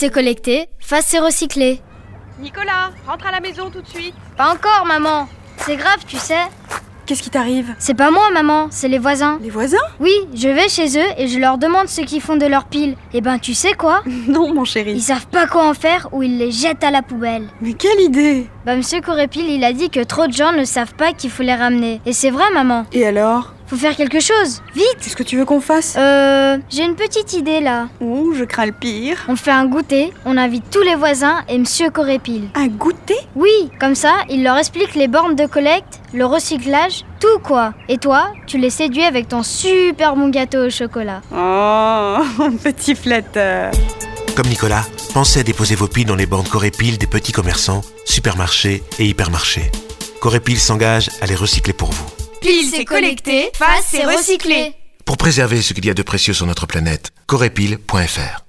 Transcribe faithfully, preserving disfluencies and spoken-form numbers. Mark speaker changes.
Speaker 1: c'est collecté, face c'est recyclé.
Speaker 2: Nicolas, rentre à la maison tout de suite.
Speaker 1: Pas encore, maman. C'est grave, tu sais.
Speaker 3: Qu'est-ce qui t'arrive?
Speaker 1: C'est pas moi, maman, c'est les voisins.
Speaker 3: Les voisins?
Speaker 1: Oui, je vais chez eux et je leur demande ce qu'ils font de leurs piles. Et ben, tu sais quoi?
Speaker 3: Non, mon chéri.
Speaker 1: Ils savent pas quoi en faire ou ils les jettent à la poubelle.
Speaker 3: Mais quelle idée!
Speaker 1: Bah, monsieur Corépile, il a dit que trop de gens ne savent pas qu'il faut les ramener. Et c'est vrai, maman.
Speaker 3: Et alors?
Speaker 1: Faut faire quelque chose, vite!
Speaker 3: Qu'est-ce que tu veux qu'on fasse?
Speaker 1: Euh... J'ai une petite idée, là.
Speaker 3: Oh, je crains le pire.
Speaker 1: On fait un goûter, on invite tous les voisins et monsieur Corépile.
Speaker 3: Un goûter?
Speaker 1: Oui, comme ça, il leur explique les bornes de collecte, le recyclage, tout quoi. Et toi, tu les séduis avec ton super bon gâteau au chocolat.
Speaker 3: Oh, petit flatteur.
Speaker 4: Comme Nicolas, pensez à déposer vos piles dans les bornes Corépile des petits commerçants, supermarchés et hypermarchés. Corépile s'engage à les recycler pour vous.
Speaker 1: Pile c'est collecté, face c'est recyclé.
Speaker 4: Pour préserver ce qu'il y a de précieux sur notre planète, corépile point f r